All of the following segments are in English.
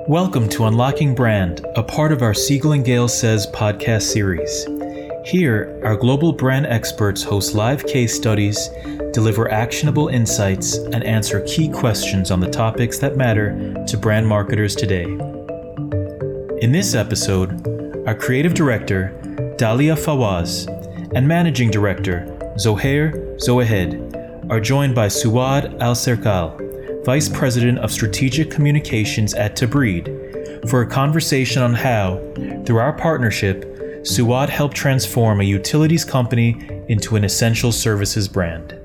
Welcome to Unlocking Brand, a part of our Siegel & Gale Says podcast series. Here, our global brand experts host live case studies, deliver actionable insights, and answer key questions on the topics that matter to brand marketers today. In this episode, our creative director, Dalia Fawaz, and managing director, Zohair Zoahed, are joined by Suad Al-Serkal, Vice President of Strategic Communications at Tabreed, for a conversation on how, through our partnership, Suad helped transform a utilities company into an essential services brand.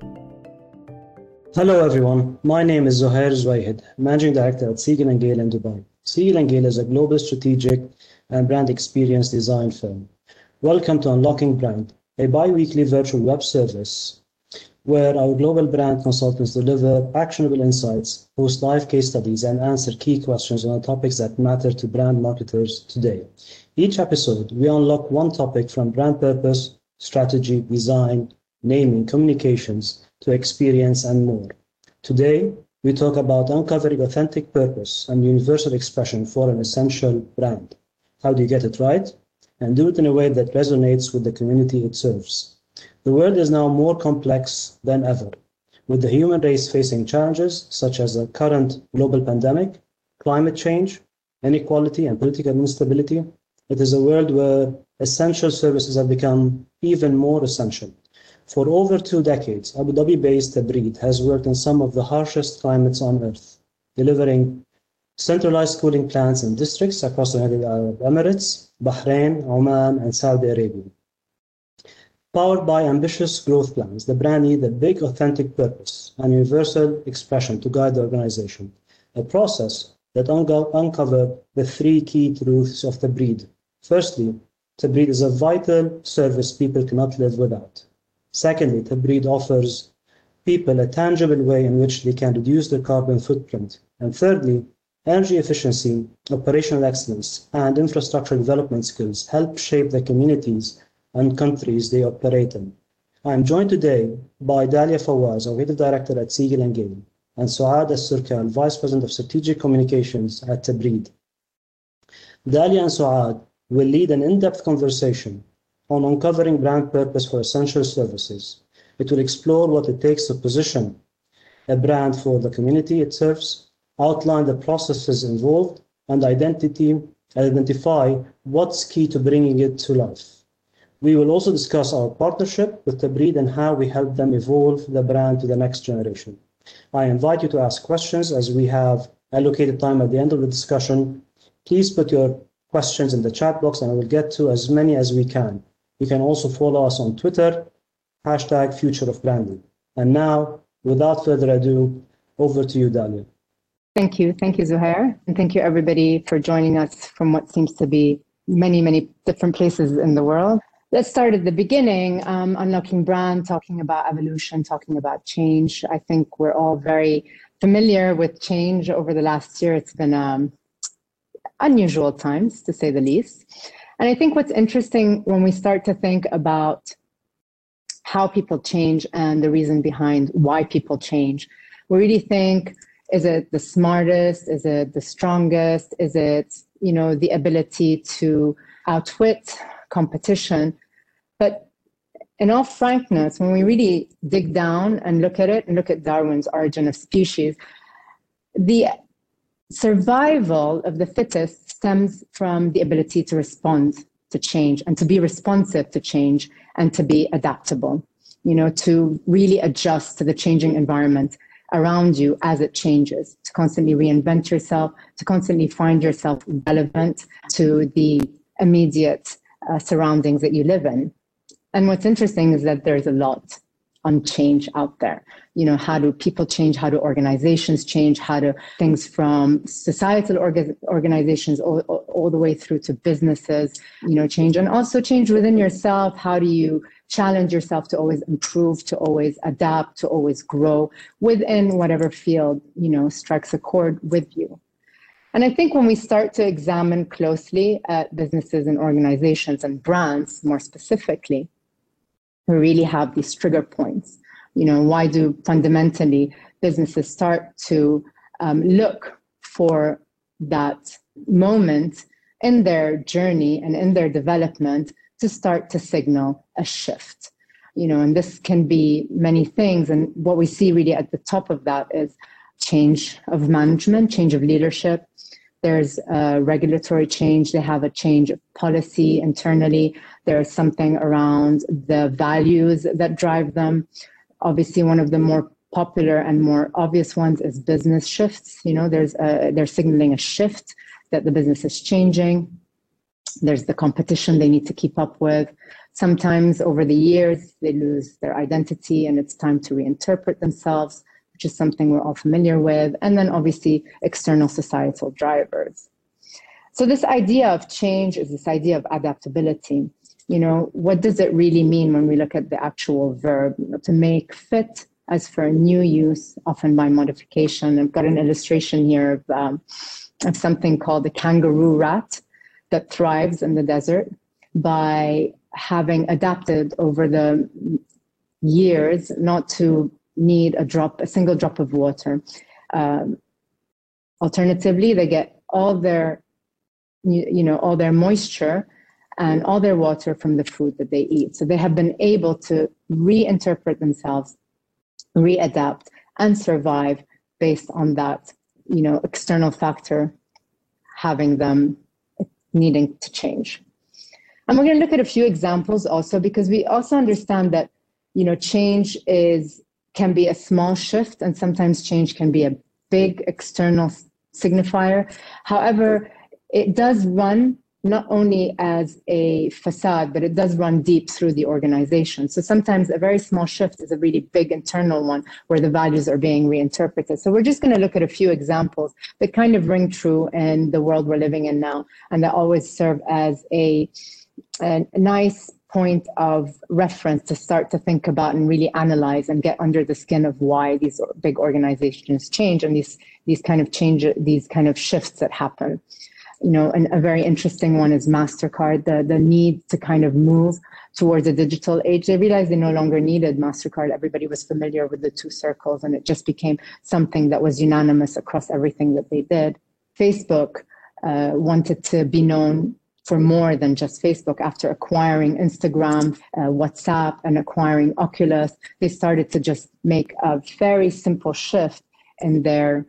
Hello everyone, my name is Zohair Zoahed, Managing Director at Siegel & Gale in Dubai. Siegel & Gale is a global strategic and brand experience design firm. Welcome to Unlocking Brand, a bi-weekly virtual web service where our global brand consultants deliver actionable insights, host live case studies, and answer key questions on the topics that matter to brand marketers today. Each episode, we unlock one topic from brand purpose, strategy, design, naming, communications, to experience and more. Today, we talk about uncovering authentic purpose and universal expression for an essential brand. How do you get it right? And do it in a way that resonates with the community it serves. The world is now more complex than ever, with the human race facing challenges such as the current global pandemic, climate change, inequality, and political instability. It is a world where essential services have become even more essential. For over 2 decades, Abu Dhabi-based Tabreed has worked in some of the harshest climates on Earth, delivering centralized cooling plants in districts across the United Arab Emirates, Bahrain, Oman, and Saudi Arabia. Powered by ambitious growth plans, the brand needed a big authentic purpose and universal expression to guide the organization, a process that uncovered the 3 key truths of Tabreed. Firstly, Tabreed is a vital service people cannot live without. Secondly, Tabreed offers people a tangible way in which they can reduce their carbon footprint. And thirdly, energy efficiency, operational excellence, and infrastructure development skills help shape the communities and countries they operate in. I am joined today by Dalia Fawaz, our Creative Director at Siegel & Gale, and Suad Al-Serkal, Vice President of Strategic Communications at Tabreed. Dalia and Suad will lead an in-depth conversation on uncovering brand purpose for essential services. It will explore what it takes to position a brand for the community it serves, outline the processes involved, and identify what's key to bringing it to life. We will also discuss our partnership with Tabreed and how we help them evolve the brand to the next generation. I invite you to ask questions as we have allocated time at the end of the discussion. Please put your questions in the chat box and I will get to as many as we can. You can also follow us on Twitter, #FutureOfBranding. And now, without further ado, over to you, Dalia. Thank you, Zohair. And thank you everybody for joining us from what seems to be many different places in the world. Let's start at the beginning, unlocking brand, talking about evolution, talking about change. I think we're all very familiar with change over the last year. It's been unusual times, to say the least. And I think what's interesting when we start to think about how people change and the reason behind why people change, we really think, is it the smartest? Is it the strongest? Is it, the ability to outwit competition? But in all frankness, when we really dig down and look at it and look at Darwin's Origin of Species, the survival of the fittest stems from the ability to respond to change and to be responsive to change and to be adaptable, to really adjust to the changing environment around you as it changes, to constantly reinvent yourself, to constantly find yourself relevant to the immediate surroundings that you live in. And what's interesting is that there's a lot on change out there. How do people change? How do organizations change? How do things from societal organizations all the way through to businesses, change? And also change within yourself. How do you challenge yourself to always improve, to always adapt, to always grow within whatever field, strikes a chord with you? And I think when we start to examine closely at businesses and organizations and brands more specifically, we really have these trigger points. Why do fundamentally businesses start to look for that moment in their journey and in their development to start to signal a shift. And this can be many things. And what we see really at the top of that is change of management, change of leadership. There's a regulatory change. They have a change of policy internally. There's something around the values that drive them. Obviously, one of the more popular and more obvious ones is business shifts. They're signaling a shift that the business is changing. There's the competition they need to keep up with. Sometimes over the years, they lose their identity and it's time to reinterpret themselves, which is something we're all familiar with. And then obviously external societal drivers. So this idea of change is this idea of adaptability. What does it really mean when we look at the actual verb? To make fit as for a new use, often by modification. I've got an illustration here of something called the kangaroo rat that thrives in the desert by having adapted over the years not to need a single drop of water. Alternatively, they get all their moisture and all their water from the food that they eat. So they have been able to reinterpret themselves, readapt, and survive based on that, external factor having them needing to change. And we're going to look at a few examples also, because we also understand that, change can be a small shift, and sometimes change can be a big external signifier. However, it does run not only as a facade, but it does run deep through the organization. So sometimes a very small shift is a really big internal one where the values are being reinterpreted. So we're just going to look at a few examples that kind of ring true in the world we're living in now, and that always serve as a nice point of reference to start to think about and really analyze and get under the skin of why these big organizations change and these kind of shifts that happen. And a very interesting one is MasterCard, the need to kind of move towards a digital age. They realized they no longer needed MasterCard. Everybody was familiar with the two circles, and it just became something that was unanimous across everything that they did. Facebook wanted to be known for more than just Facebook. After acquiring Instagram, WhatsApp, and acquiring Oculus, they started to just make a very simple shift in their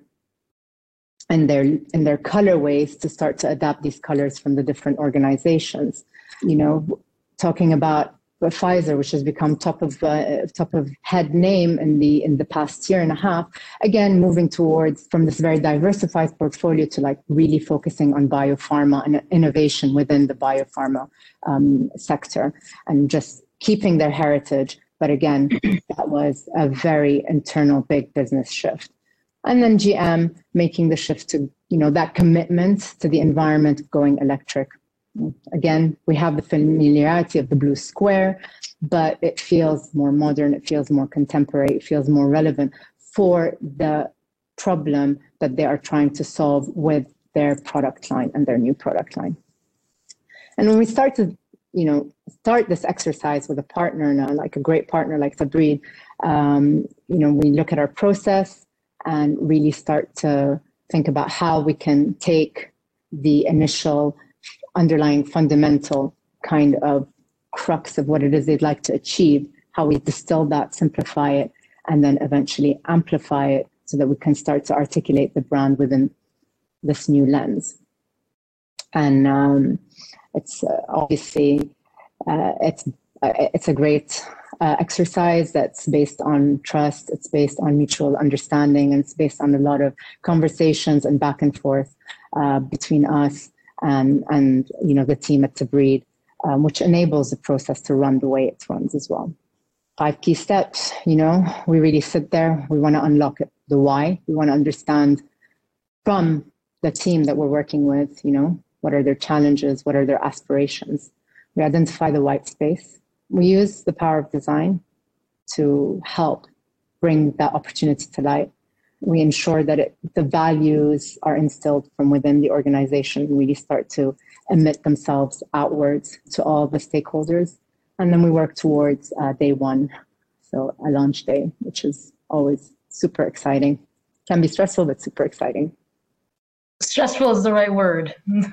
colorways to start to adapt these colors from the different organizations. Talking about Pfizer, which has become top of head name in the past year and a half. Again, moving towards from this very diversified portfolio to like really focusing on biopharma and innovation within the biopharma sector, and just keeping their heritage. But again, that was a very internal big business shift. And then GM making the shift to, that commitment to the environment, going electric. Again, we have the familiarity of the blue square, but it feels more modern, it feels more contemporary, it feels more relevant for the problem that they are trying to solve with their product line and their new product line. And when we start to, start this exercise with a partner now, like a great partner like Tabreed, we look at our process and really start to think about how we can take the initial underlying fundamental kind of crux of what it is they'd like to achieve, how we distill that, simplify it, and then eventually amplify it so that we can start to articulate the brand within this new lens. And it's obviously, it's a great exercise that's based on trust, it's based on mutual understanding, and it's based on a lot of conversations and back and forth between us and the team at Tabreed, which enables the process to run the way it runs as well. 5 key steps, we really sit there, we want to unlock it, the why, we want to understand from the team that we're working with, what are their challenges, what are their aspirations. We identify the white space. We use the power of design to help bring that opportunity to light. We ensure that the values are instilled from within the organization and really start to emit themselves outwards to all the stakeholders. And then we work towards day one, so a launch day, which is always super exciting. Can be stressful, but super exciting. Stressful is the right word.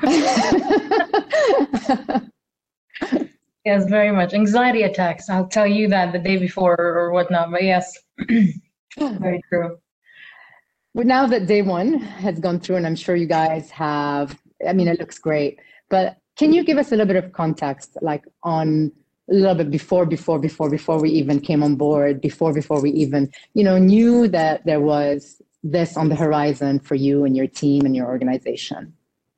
Yes, very much. Anxiety attacks. I'll tell you that the day before or whatnot, but yes, very true. Well, now that day one has gone through, and I'm sure you guys have, I mean, it looks great, but can you give us a little bit of context, like on a little bit before we even came on board, before we even, knew that there was this on the horizon for you and your team and your organization?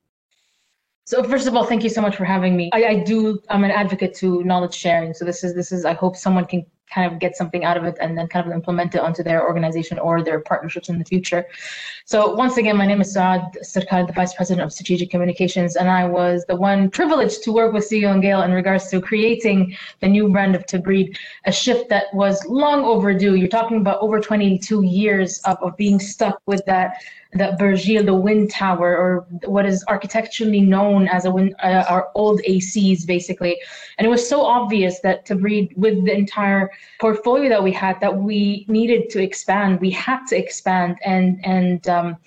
So first of all, thank you so much for having me. I'm an advocate to knowledge sharing. So this is, I hope someone can kind of get something out of it and then kind of implement it onto their organization or their partnerships in the future. So once again, my name is Saad Sarkar, the Vice President of Strategic Communications, and I was the one privileged to work with Seagull and Gale in regards to creating the new brand of Tabreed, a shift that was long overdue. You're talking about over 22 years of being stuck with that Burjeel, the wind tower, or what is architecturally known as our old ACs, basically. And it was so obvious that Tabreed, with the entire portfolio that we had, that we needed to expand. We had to expand, and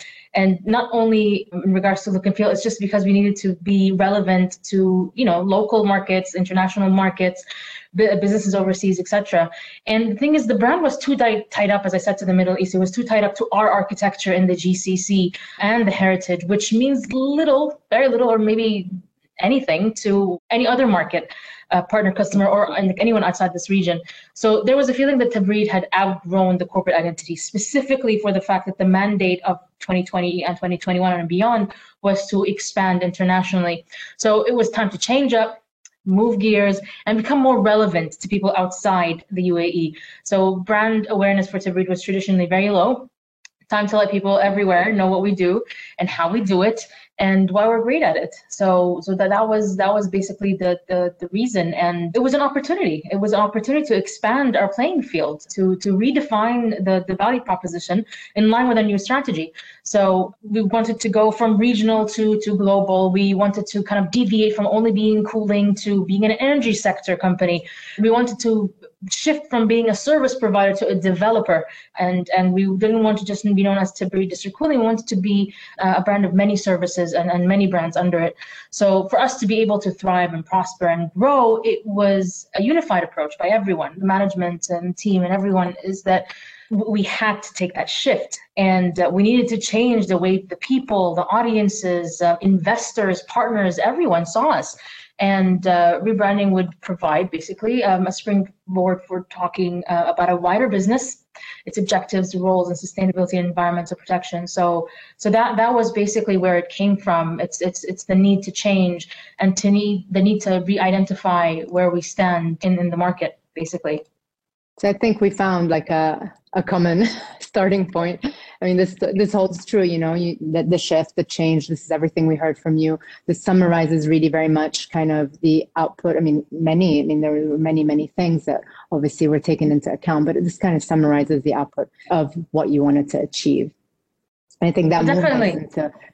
not only in regards to look and feel, it's just because we needed to be relevant to local markets, international markets, businesses overseas, etc. And the thing is, the brand was too tied up, as I said, to the Middle East. It was too tied up to our architecture in the GCC and the heritage, which means little, very little, or maybe anything to any other market, partner customer, or anyone outside this region. So there was a feeling that Tabreed had outgrown the corporate identity, specifically for the fact that the mandate of 2020 and 2021 and beyond was to expand internationally. So it was time to change up, move gears, and become more relevant to people outside the UAE. So brand awareness for Tabreed was traditionally very low. Time to let people everywhere know what we do and how we do it and why we're great at it. So that was basically the reason, and it was an opportunity. It was an opportunity to expand our playing field, to redefine the value proposition in line with our new strategy. So we wanted to go from regional to global. We wanted to kind of deviate from only being cooling to being an energy sector company. We wanted to shift from being a service provider to a developer, and we didn't want to just be known as Tabreed District Cooling. We wanted to be a brand of many services and many brands under it. So for us to be able to thrive and prosper and grow, it was a unified approach by everyone, the management and team and everyone, is that we had to take that shift, and we needed to change the way the people, the audiences, investors, partners, everyone saw us. And rebranding would provide basically a springboard for talking about a wider business, its objectives, roles, and sustainability and environmental protection. So that was basically where it came from. It's the need to change and the need to re-identify where we stand in the market, basically. So I think we found like a common starting point. I mean, this holds true, the shift, the change, this is everything we heard from you. This summarizes really very much kind of the output. There were many things that obviously were taken into account, but this kind of summarizes the output of what you wanted to achieve. And I think that definitely.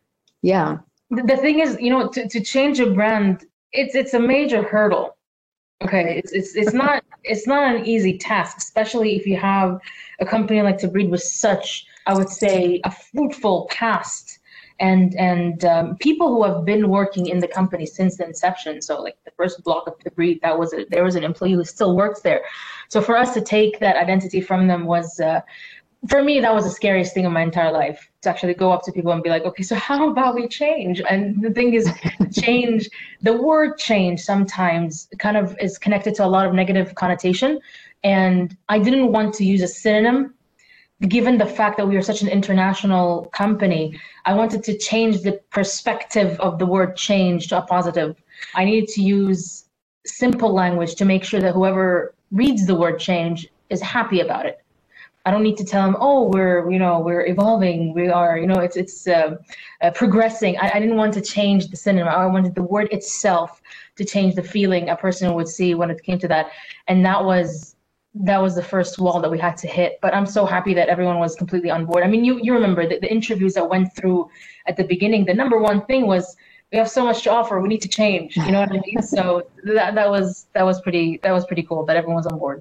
Yeah. The thing is, to change a brand, it's a major hurdle. Okay, it's not an easy task, especially if you have a company like Tabreed with such, I would say, a fruitful past, and people who have been working in the company since the inception. So like the first block of Tabreed, there was an employee who still works there. So for us to take that identity from them was, for me, that was the scariest thing in my entire life, to actually go up to people and be like, okay, so how about we change? And the thing is, change, the word change sometimes kind of is connected to a lot of negative connotation. And I didn't want to use a synonym, given the fact that we are such an international company. I wanted to change the perspective of the word change to a positive. I needed to use simple language to make sure that whoever reads the word change is happy about it. I don't need to tell them, oh, we're evolving, we are, it's progressing. I didn't want to change the synonym. I wanted the word itself to change the feeling a person would see when it came to that. And that was the first wall that we had to hit. But I'm so happy that everyone was completely on board. I mean, you remember the interviews that went through at the beginning. The number one thing was, we have so much to offer, we need to change. You know what I mean? So that was pretty cool that everyone was on board.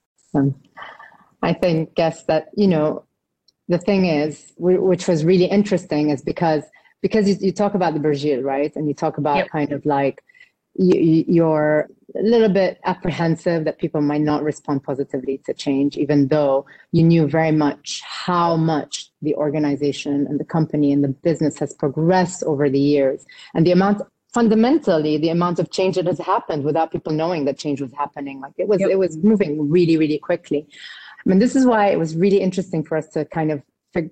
I think, guess that, the thing is, which was really interesting, is because because you talk about the Burjeel, right? And you talk about kind of like you're a little bit apprehensive that people might not respond positively to change, even though you knew very much how much the organization and the company and the business has progressed over the years, and fundamentally the amount of change that has happened without people knowing that change was happening. Like it was moving really, really quickly. I mean, this is why it was really interesting for us to kind of,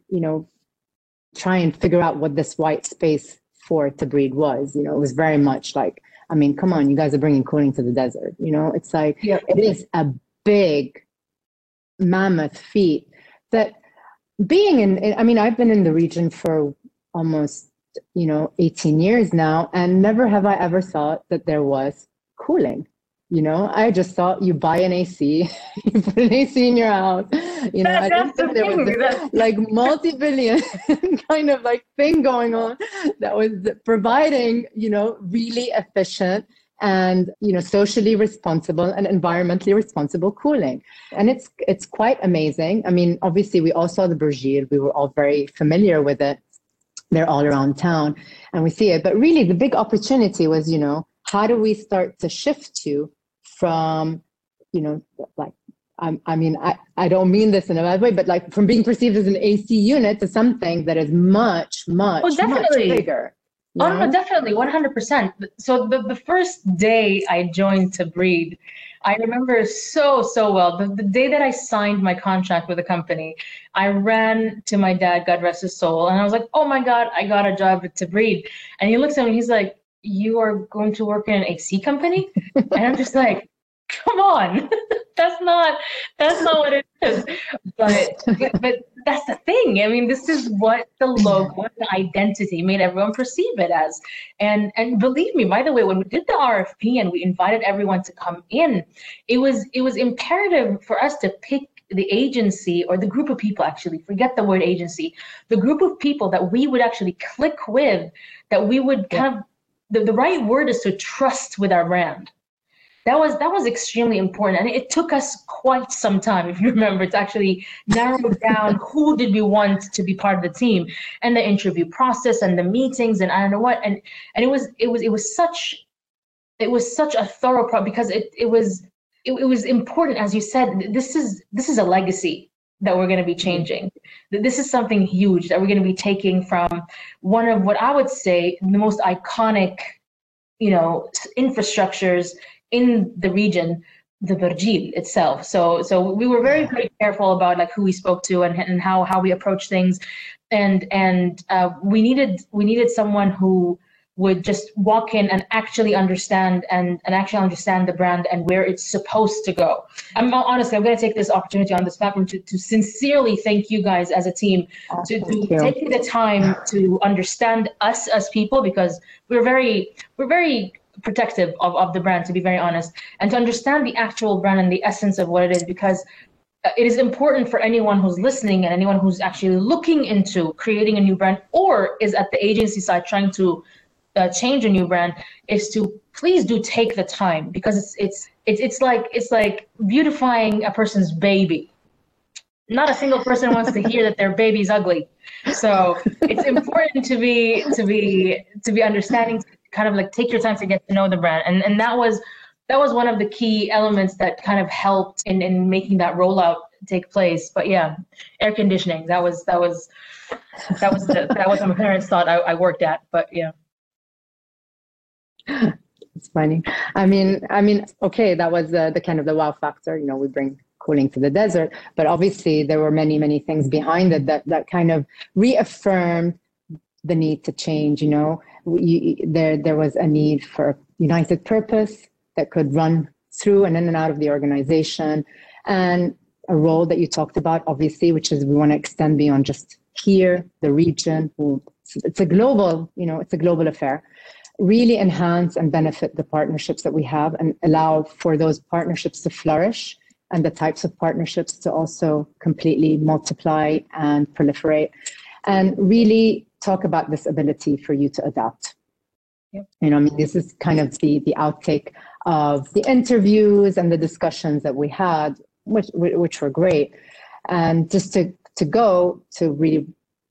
try and figure out what this white space for Tabreed was. It was very much like, I mean, come on, you guys are bringing cooling to the desert. It's like, it is a big mammoth feat that being I mean, I've been in the region for almost, 18 years now, and never have I ever thought that there was cooling. I just thought you buy an AC, you put an AC in your house. I didn't think there was this, like multi-billion kind of like thing going on that was providing, really efficient and, socially responsible and environmentally responsible cooling. And it's quite amazing. I mean, obviously we all saw the Burjeel. We were all very familiar with it. They're all around town and we see it. But really the big opportunity was, how do we start to shift from, like, I don't mean this in a bad way, but like from being perceived as an AC unit to something that is much, much, much bigger. Oh, no, definitely, 100%. So the first day I joined Tabreed, I remember so well. The day that I signed my contract with the company, I ran to my dad, God rest his soul, and I was like, oh my God, I got a job at Tabreed. And he looks at me, he's like, you are going to work in an AC company? And I'm just like, come on, that's not what it is. But that's the thing. I mean, this is what the logo, the identity made everyone perceive it as. And believe me, by the way, when we did the RFP and we invited everyone to come in, it was imperative for us to pick the agency or the group of people, actually, forget the word agency, the group of people that we would actually click with, that we would kind of, the right word is to trust with our brand. That was extremely important, and it took us quite some time, if you remember, to actually narrow down who did we want to be part of the team, and the interview process and the meetings and I don't know what, and it was such a thorough process, because it was important, as you said. This is a legacy that we're going to be changing. This is something huge that we're going to be taking from one of what I would say the most iconic, infrastructures in the region, the Burjeel itself. So we were very, very careful about like who we spoke to and how we approach things, and we needed someone who would just walk in and actually understand the brand and where it's supposed to go. Honestly, I'm going to take this opportunity on this platform to sincerely thank you guys as a team to taking the time to understand us as people, because we're very protective of the brand, to be very honest, and to understand the actual brand and the essence of what it is, because it is important for anyone who's listening and anyone who's actually looking into creating a new brand or is at the agency side trying to change a new brand, is to please do take the time, because it's like beautifying a person's baby. Not a single person wants to hear that their baby's ugly. So it's important to be understanding, to kind of like take your time to get to know the brand. And that was one of the key elements that kind of helped in making that rollout take place. But yeah, air conditioning, that was what my parents thought I worked at. But yeah. It's funny. I mean, okay, that was the kind of the wow factor. We bring cooling to the desert, but obviously there were many, many things behind it that kind of reaffirmed the need to change. There was a need for a united purpose that could run through and in and out of the organization, and a role that you talked about, obviously, which is we want to extend beyond just here, the region. It's a global, it's a global affair. Really enhance and benefit the partnerships that we have and allow for those partnerships to flourish, and the types of partnerships to also completely multiply and proliferate, and really talk about this ability for you to adapt. Yep. This is kind of the outtake of the interviews and the discussions that we had, which were great. And just to go to really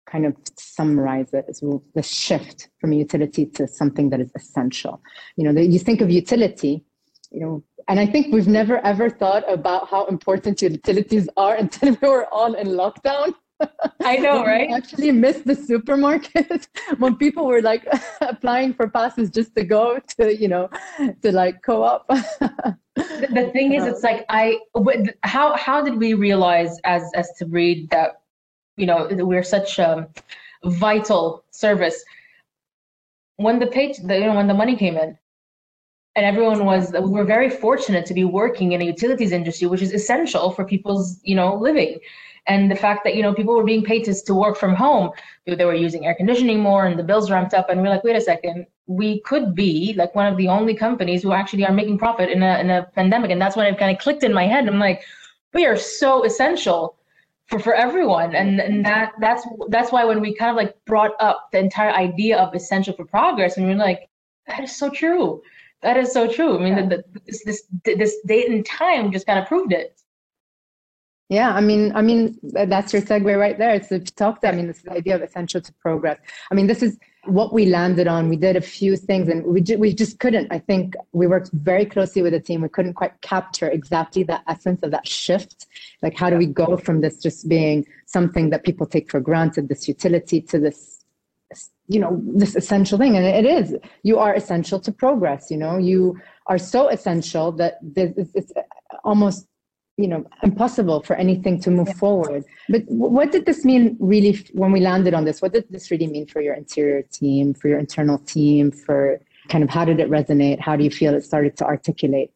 kind of summarize it as the shift from a utility to something that is essential. You think of utility, and I think we've never ever thought about how important utilities are until we were all in lockdown. I know, right? I actually missed the supermarket when people were like applying for passes just to go to, to like co-op. The thing is, it's like how did we realize as Tabreed that we're such a vital service when when the money came in, and everyone we're very fortunate to be working in a utilities industry, which is essential for people's living. And the fact that people were being paid to work from home, they were using air conditioning more, and the bills ramped up. And we're like, wait a second, we could be like one of the only companies who actually are making profit in a pandemic. And that's when it kind of clicked in my head. I'm like, we are so essential for everyone, and that's why when we kind of like brought up the entire idea of essential for progress, and we're like, that is so true. That is so true. I mean, this date and time just kind of proved it. Yeah, I mean, that's your segue right there. It's this idea of essential to progress. I mean, this is what we landed on. We did a few things, and we just couldn't. I think we worked very closely with the team. We couldn't quite capture exactly the essence of that shift. Like, how do we go from this just being something that people take for granted, this utility, to this, this essential thing? And it is. You are essential to progress. You are so essential that it's almost impossible for anything to move forward. But what did this mean really when we landed on this? What did this really mean for your interior team, for your internal team, for kind of how did it resonate? How do you feel it started to articulate?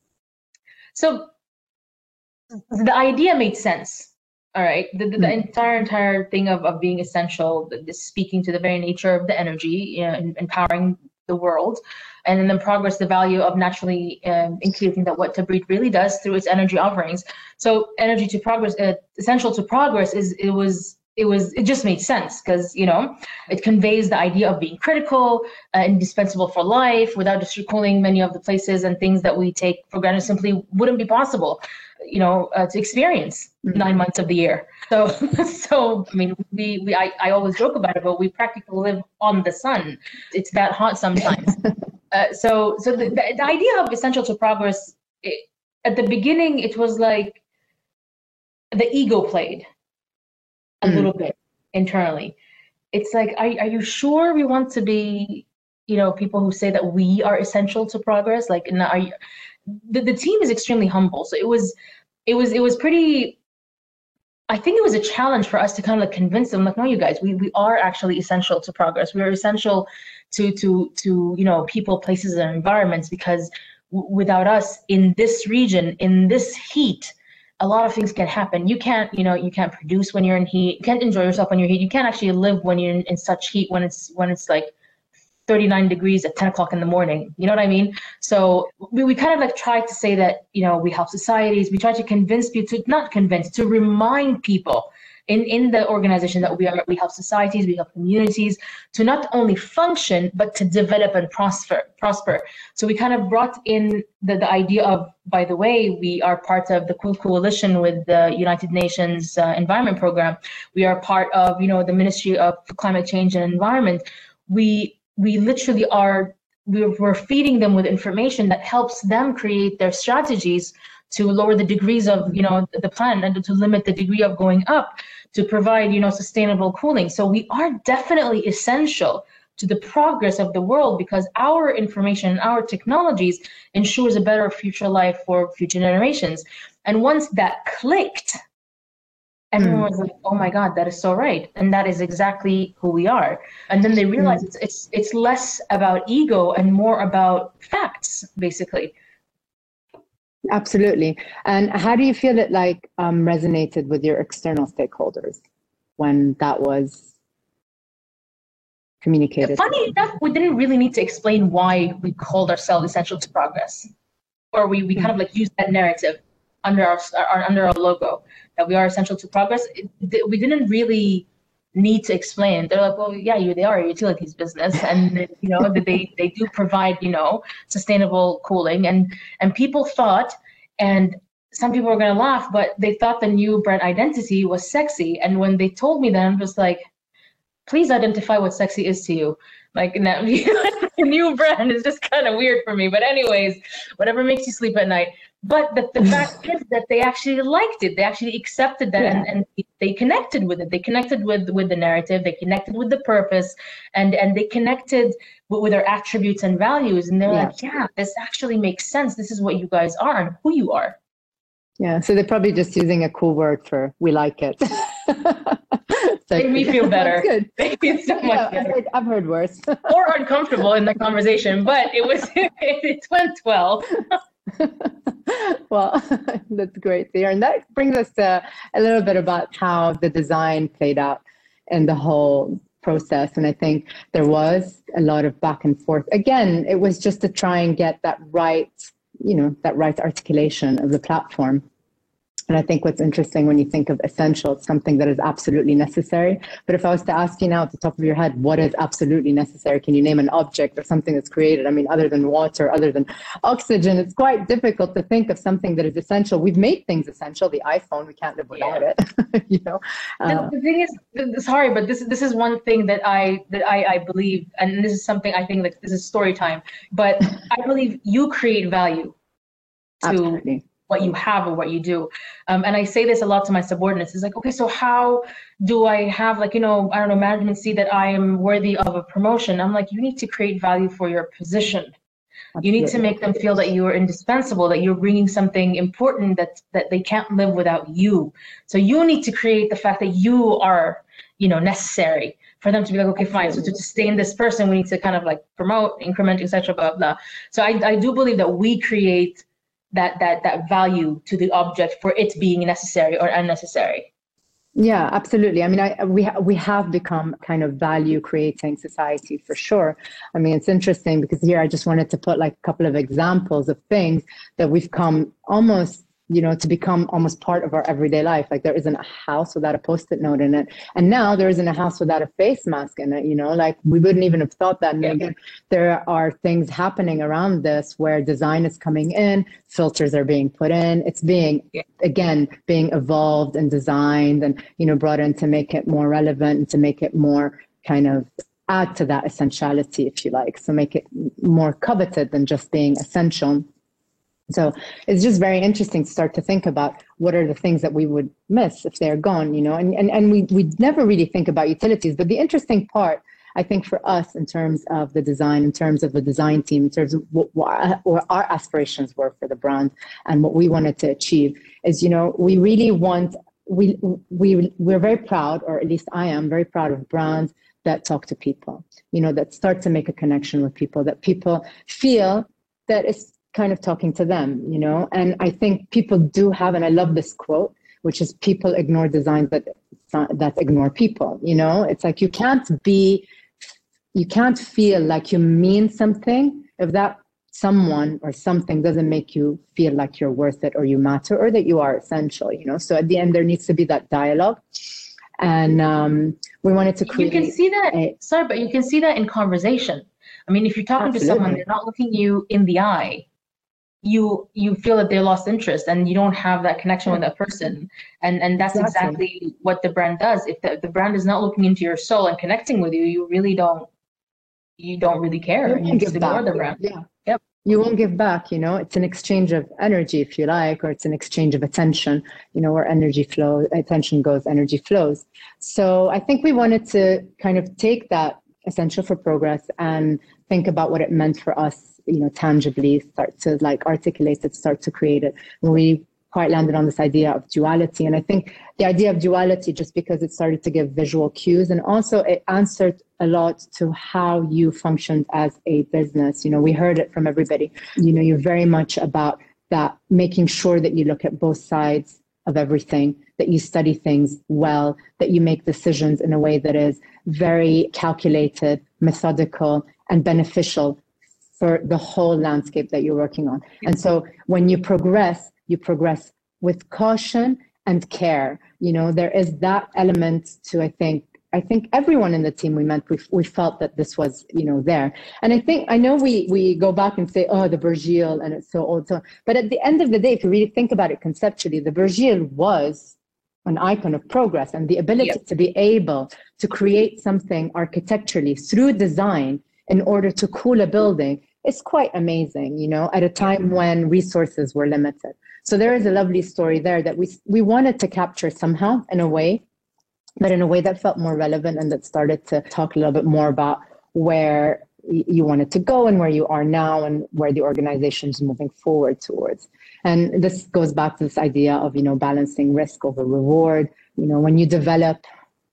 So the idea made sense. All right. The entire thing of being essential, speaking to the very nature of the energy, empowering the world, and then progress, the value of naturally including that what Tabreed really does through its energy offerings. So energy to progress, essential to progress it just made sense because it conveys the idea of being critical, indispensable for life, without cooling many of the places and things that we take for granted simply wouldn't be possible to experience 9 months of the year. So I mean, I always joke about it, but we practically live on the sun. It's that hot sometimes. So the idea of essential to progress, at the beginning, it was like the ego played a little bit internally. It's like, are you sure we want to be, people who say that we are essential to progress? Like, the team is extremely humble. So it was pretty, I think it was a challenge for us to kind of like convince them, like, no, you guys, we are actually essential to progress. We are essential to people, places, and environments, because without us in this region, in this heat, a lot of things can happen. You can't produce when you're in heat. You can't enjoy yourself when you're heat. You can't actually live when you're in such heat, when it's like 39 degrees at 10 o'clock in the morning. You know what I mean? So we kind of like tried to say that, we help societies. We try to convince people, to remind people in the organization that we help societies, we help communities to not only function, but to develop and prosper. So we kind of brought in the idea of, by the way, we are part of the Cool Coalition with the United Nations Environment Program. We are part of, the Ministry of Climate Change and Environment. We literally we're feeding them with information that helps them create their strategies to lower the degrees of, the planet, and to limit the degree of going up, to provide, sustainable cooling. So we are definitely essential to the progress of the world, because our information and our technologies ensures a better future life for future generations. And once that clicked, everyone was like, oh my God, that is so right. And that is exactly who we are. And then they realized it's less about ego and more about facts, basically. Absolutely. And how do you feel it resonated with your external stakeholders when that was communicated? Funny enough, we didn't really need to explain why we called ourselves essential to progress, or we kind of like used that narrative under our logo that we are essential to progress. We didn't really need to explain. They're like, well, yeah, they are a utilities business, and they do provide sustainable cooling, and people thought, and some people were gonna laugh, but they thought the new brand identity was sexy. And when they told me that, I'm just like, please identify what sexy is to you. Like, now, a new brand is just kind of weird for me. But anyways, whatever makes you sleep at night. But the fact is that they actually liked it. They actually accepted that, and they connected with it. They connected with the narrative. They connected with the purpose, and they connected with their attributes and values. And they're like, yeah, this actually makes sense. This is what you guys are and who you are. Yeah, so they're probably just using a cool word for "we like it." Made me feel better. Good. Made me so much better. I've heard worse. Or uncomfortable in the conversation, but it went well. Well, that's great to hear. And that brings us to a little bit about how the design played out in the whole process. And I think there was a lot of back and forth. Again, it was just to try and get that right, that right articulation of the platform. And I think what's interesting when you think of essential, it's something that is absolutely necessary. But if I was to ask you now at the top of your head, what is absolutely necessary? Can you name an object or something that's created? I mean, other than water, other than oxygen, it's quite difficult to think of something that is essential. We've made things essential. The iPhone, we can't live without it. The thing is, sorry, but this is one thing that I believe, and this is something I think that this is story time, but I believe you create value to Absolutely. what you have or what you do. And I say this a lot to my subordinates. It's like, okay, so how do I have management see that I am worthy of a promotion? I'm like, you need to create value for your position. Absolutely. You need to make them feel that you are indispensable, that you're bringing something important that they can't live without you. So you need to create the fact that you are, necessary for them to be like, okay, fine. So to sustain this person, we need to kind of like promote, increment, etc., blah, blah. So I do believe that we create that value to the object for it being necessary or unnecessary. Yeah, absolutely. I mean, we have become kind of value creating society for sure. I mean, it's interesting because here I just wanted to put like a couple of examples of things that we've come almost, to become almost part of our everyday life. Like there isn't a house without a Post-it note in it. And now there isn't a house without a face mask in it, like we wouldn't even have thought that. And again, there are things happening around this where design is coming in, filters are being put in, it's being, again, being evolved and designed and, brought in to make it more relevant and to make it more kind of add to that essentiality, if you like. So make it more coveted than just being essential. So it's just very interesting to start to think about what are the things that we would miss if they're gone, and we never really think about utilities. But the interesting part, I think, for us in terms of the design, in terms of the design team, in terms of what our aspirations were for the brand and what we wanted to achieve is, we really want, we're very proud, or at least I am very proud of brands that talk to people, that start to make a connection with people, that people feel that it's kind of talking to them, and I think people do have, and I love this quote, which is people ignore designs that ignore people. It's like you can't feel like you mean something if that someone or something doesn't make you feel like you're worth it or you matter or that you are essential. So at the end there needs to be that dialogue, and we wanted to create. You can see that. But you can see that in conversation. I mean, if you're talking to someone, they're not looking you in the eye. You feel that they lost interest and you don't have that connection with that person. And that's exactly what the brand does. If the brand is not looking into your soul and connecting with you, you don't really care. You just ignore the brand. Yeah. Yep. You won't give back, it's an exchange of energy, if you like, or it's an exchange of attention, where energy flows, attention goes, energy flows. So I think we wanted to kind of take that essential for progress and think about what it meant for us, tangibly, start to like articulate it, start to create it. And we quite landed on this idea of duality. And I think the idea of duality, just because it started to give visual cues, and also it answered a lot to how you functioned as a business. We heard it from everybody. You're very much about that, making sure that you look at both sides of everything, that you study things well, that you make decisions in a way that is very calculated, methodical, and beneficial for the whole landscape that you're working on. And so when you progress with caution and care. There is that element to, I think everyone in the team we felt that this was, there. And I know we go back and say, oh, the Burjeel, and it's so old. But at the end of the day, if you really think about it conceptually, the Burjeel was an icon of progress, and the ability to be able to create something architecturally through design in order to cool a building is quite amazing, you know, at a time when resources were limited. So there is a lovely story there that we wanted to capture somehow in a way, but in a way that felt more relevant and that started to talk a little bit more about where you wanted to go and where you are now and where the organization is moving forward towards. And this goes back to this idea of, you know, balancing risk over reward. You know, when you develop,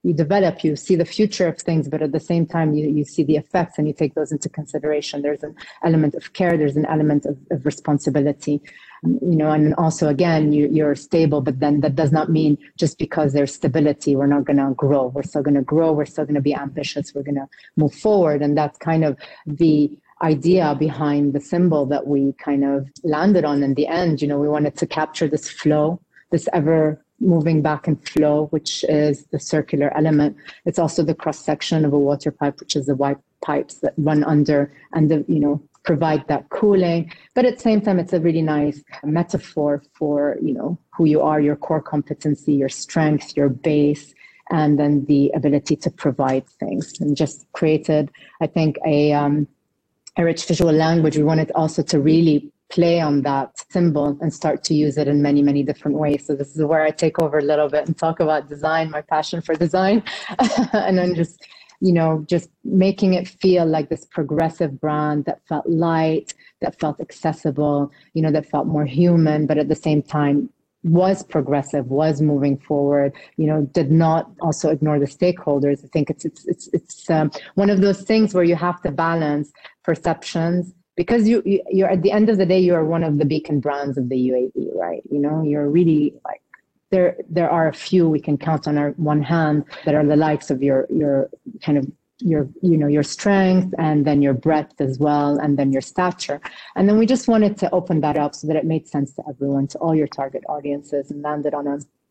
you see the future of things, but at the same time, you see the effects and you take those into consideration. There's an element of care, there's an element of responsibility, you know, and also, again, you're stable, but then that does not mean just because there's stability, we're not going to grow. We're still going to grow. We're still going to be ambitious. We're going to move forward. And that's kind of the idea behind the symbol that we kind of landed on in the end. You know, we wanted to capture this flow, this ever moving back and flow, which is the circular element. It's also the cross section of a water pipe, which is the white pipes that run under and you know, provide that cooling. But at the same time, it's a really nice metaphor for, you know, who you are, your core competency, your strength, your base, and then the ability to provide things. And just created, I think, a rich visual language. We wanted also to really play on that symbol and start to use it in many, many different ways. So this is where I take over a little bit and talk about design, my passion for design, and then just, you know, just making it feel like this progressive brand that felt light, that felt accessible, you know, that felt more human, but at the same time was progressive, was moving forward, you know, did not also ignore the stakeholders. I think it's one of those things where you have to balance perceptions, because you're at the end of the day, you are one of the beacon brands of the UAE, right? You know, you're really like, there are a few we can count on our one hand that are the likes of your kind of your, you know, your strength, and then your breadth as well, and then your stature. And then we just wanted to open that up so that it made sense to everyone, to all your target audiences, and landed on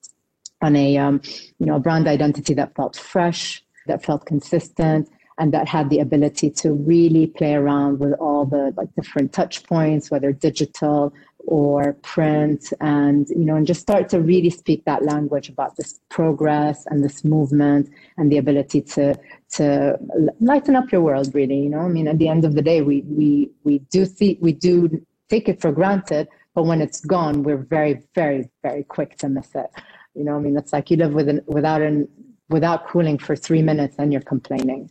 a you know, brand identity that felt fresh, that felt consistent, and that had the ability to really play around with all the like different touch points, whether digital or print, and, you know, and just start to really speak that language about this progress and this movement and the ability to lighten up your world, really. You know, I mean, at the end of the day, we do take it for granted, but when it's gone, we're very, very, very quick to miss it. You know, I mean, it's like you live without cooling for 3 minutes and you're complaining.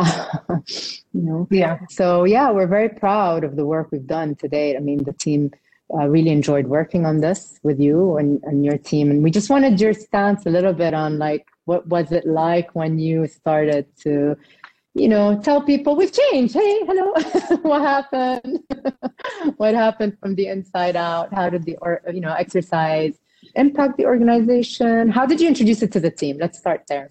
You know? Yeah. So yeah, we're very proud of the work we've done to date. I mean, the team really enjoyed working on this with you and your team. And we just wanted your stance a little bit on like, what was it like when you started to, you know, tell people we've changed. Hey, hello, what happened? What happened from the inside out? How did the exercise impact the organization? How did you introduce it to the team? Let's start there.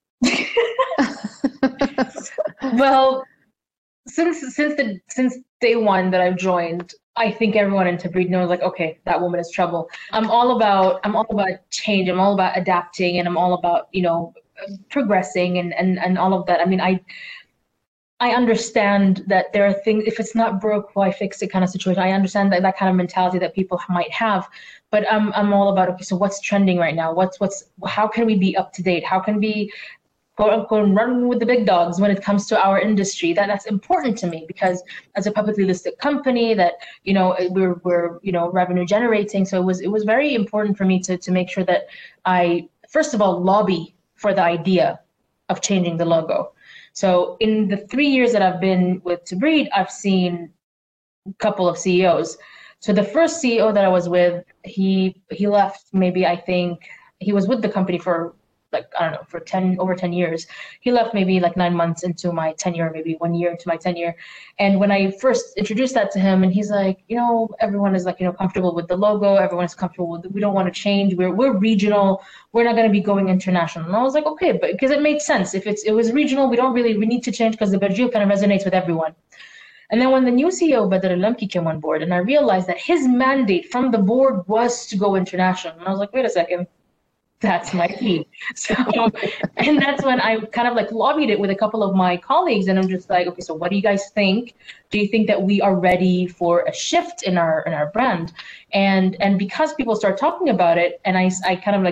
Well, since day one that I've joined, I think everyone in Tabreed knows, like, okay, that woman is trouble. I'm all about change. I'm all about adapting, and I'm all about, you know, progressing and all of that. I mean, I understand that there are things, if it's not broke, why fix it kind of situation. I understand that kind of mentality that people might have, but I'm all about, okay, so what's trending right now? How can we be up to date? How can we, quote unquote, run with the big dogs when it comes to our industry? That's important to me, because as a publicly listed company that, you know, we're you know, revenue generating. So it was very important for me to make sure that I, first of all, lobby for the idea of changing the logo. So in the 3 years that I've been with Tabreed, I've seen a couple of CEOs. So the first CEO that I was with, he left, maybe, I think he was with the company for, like, I don't know, for over 10 years. He left maybe like 9 months into my tenure, maybe 1 year into my tenure. And when I first introduced that to him, and he's like, you know, everyone is like, you know, comfortable with the logo. Everyone is comfortable with it. We don't want to change. We're regional. We're not going to be going international. And I was like, okay, but because it made sense. If it was regional, we need to change because the Berjil kind of resonates with everyone. And then when the new CEO, Badr Al-Lamki, came on board, and I realized that his mandate from the board was to go international. And I was like, wait a second. That's my key. So, and that's when I kind of like lobbied it with a couple of my colleagues, and I'm just like, okay, so what do you guys think? Do you think that we are ready for a shift in our brand? And because people start talking about it, and I kind of like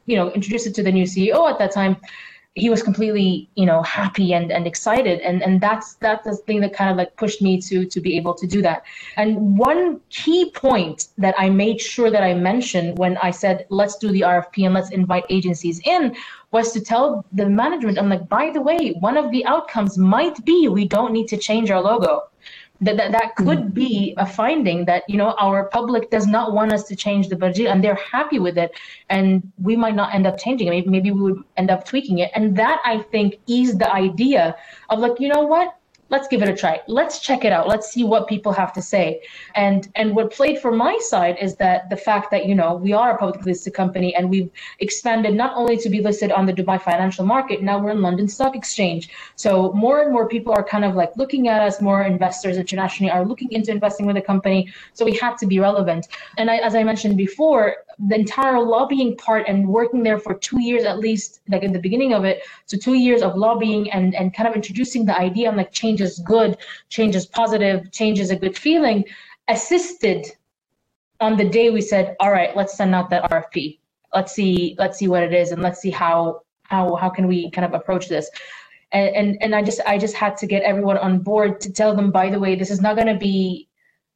introduced it to the new CEO at that time, he was completely, happy and excited. And that's the thing that kind of like pushed me to be able to do that. And one key point that I made sure that I mentioned when I said, let's do the RFP and let's invite agencies in, was to tell the management, I'm like, by the way, one of the outcomes might be we don't need to change our logo. That could be a finding that, our public does not want us to change the budget and they're happy with it. And we might not end up changing it. Maybe we would end up tweaking it. And that, I think, eased the idea of like, you know what? Let's give it a try. Let's check it out. Let's see what people have to say. And what played for my side is that the fact that, we are a publicly listed company and we've expanded not only to be listed on the Dubai financial market, now we're in London Stock Exchange. So more and more people are kind of like looking at us, more investors internationally are looking into investing with the company. So we had to be relevant. And as I mentioned before, the entire lobbying part and working there for 2 years at least, like in the beginning of it, so 2 years of lobbying and kind of introducing the idea of like change is good, change is positive, change is a good feeling, assisted on the day we said, all right, let's send out that RFP. Let's see what it is and let's see how can we kind of approach this. And I just had to get everyone on board to tell them, by the way, this is not going to be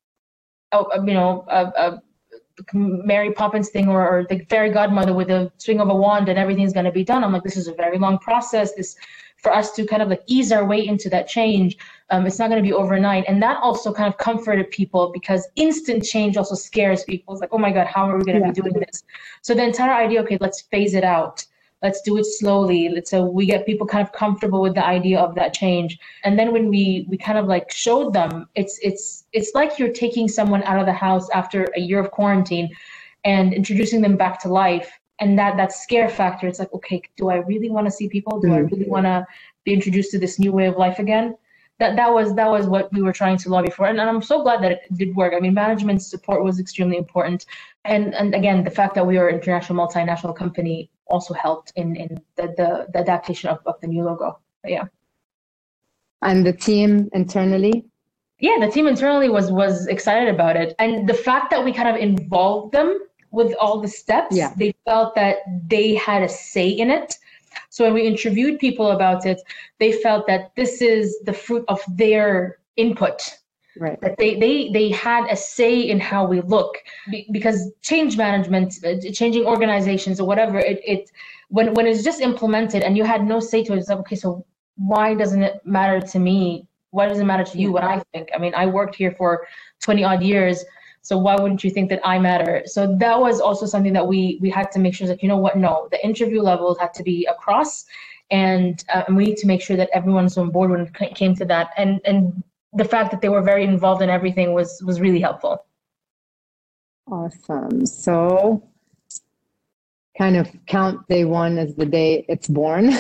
a Mary Poppins thing or the fairy godmother with a swing of a wand and everything's going to be done. I'm like, this is a very long process. This for us to kind of like ease our way into that change. It's not going to be overnight. And that also kind of comforted people because instant change also scares people. It's like, oh my God, how are we going to be doing this? So the entire idea, okay, let's phase it out. Let's do it slowly. So we get people kind of comfortable with the idea of that change. And then when we kind of like showed them, it's like you're taking someone out of the house after a year of quarantine and introducing them back to life. And that scare factor, it's like, okay, do I really want to see people? Do I really want to be introduced to this new way of life again? That was what we were trying to lobby for. And I'm so glad that it did work. I mean, management support was extremely important. And again, the fact that we are an international multinational company also helped in the adaptation of the new logo. But yeah. And the team internally? Yeah, the team internally was excited about it. And the fact that we kind of involved them with all the steps, they felt that they had a say in it. So when we interviewed people about it, they felt that this is the fruit of their input. Right. That they had a say in how we look, because change management, changing organizations or whatever, when it's just implemented and you had no say to it, it's like, okay, so why doesn't it matter to me? Why does it matter to you what I think? I mean, I worked here for 20 odd years. So why wouldn't you think that I matter? So that was also something that we had to make sure that, you know what, no, the interview levels had to be across, and we need to make sure that everyone's on board when it came to that. And the fact that they were very involved in everything was really helpful. Awesome. So kind of count day one as the day it's born.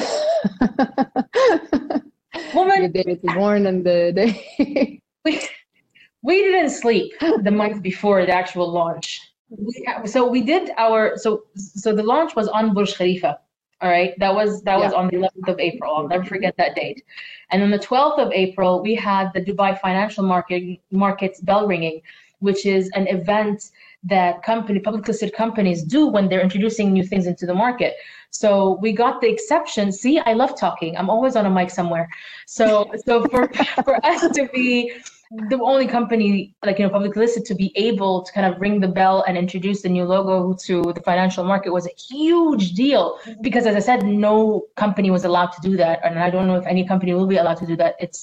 The day it's born and the day... We didn't sleep the month before the actual launch. So the launch was on Burj Khalifa. All right, that was on the 11th of April. I'll never forget that date. And on the 12th of April, we had the Dubai Financial Markets bell ringing, which is an event that public listed companies do when they're introducing new things into the market. So we got the exception. See, I love talking. I'm always on a mic somewhere. So for us to be the only company, publicly listed, to be able to kind of ring the bell and introduce the new logo to the financial market was a huge deal, because, as I said, no company was allowed to do that, and I don't know if any company will be allowed to do that. It's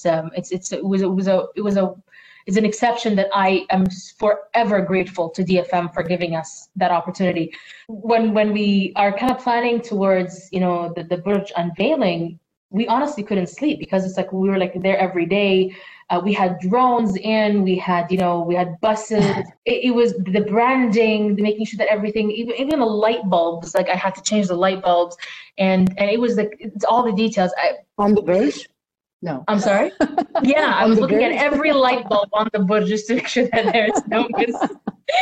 an exception that I am forever grateful to DFM for giving us that opportunity. When we are kind of planning towards the Burj unveiling, we honestly couldn't sleep, because it's like we were there every day. We had drones in, we had buses. It was the branding, making sure that everything, even the light bulbs, I had to change the light bulbs, and it was it's all the details. On the Burj? No. I'm sorry? Yeah, I was looking at every light bulb on the Burj just to make sure that there's no mishap.